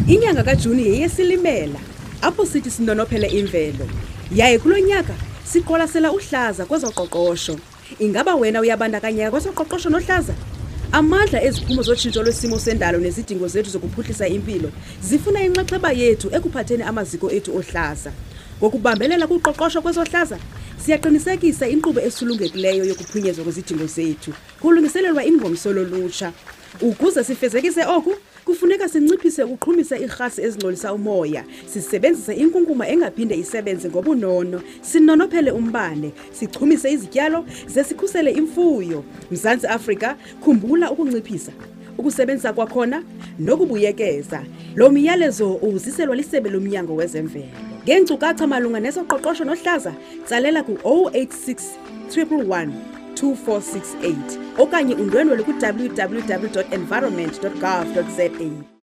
Inyanga kaJuni yeyesilimela apho sithi sinonophele imvelo. Yaye kulo nyaka siqwalasela uhlaza kwezoqoqosho. Ingaba wena uyabandakanyeka kwezoqoqosho nohlaza? Amandla eziphumo zotshintsho lwesimo sendalo nezidingo zethu zokuphuhlisa impilo zifuna inxaxheba yethu ekuphatheni amaziko ethu ohlaza. Ngokubambelela kuqoqosho kwezohlaza, siyaqinisekisa inkqubo esulungekileyo yokuphunyezwa kwezidingo zethu, kulungiselelwa ingomso lolutsha. Ukuze sifezekise oku, kufuneka sinciphise ukuqhumisa irhasi ezingcolisa umoya, sisebenzise inkunkuma engaphinde isebenze ngobunono, sinonophele umbane, sichumise izityalo, ze sikhusele imfuyo. Mzantsi Afrika, khumbula ukunciphisa, ukusebenzisa kwakhona nokubuyekeza. Lo myalezo uziselwa liSebe loMnyango wezeMvelo. Ngeenkcukacha malunga nezoqoqosho nohlaza, tsalela ku-086 111 2468 okanye undwendwele ku-www.environment.gov.za.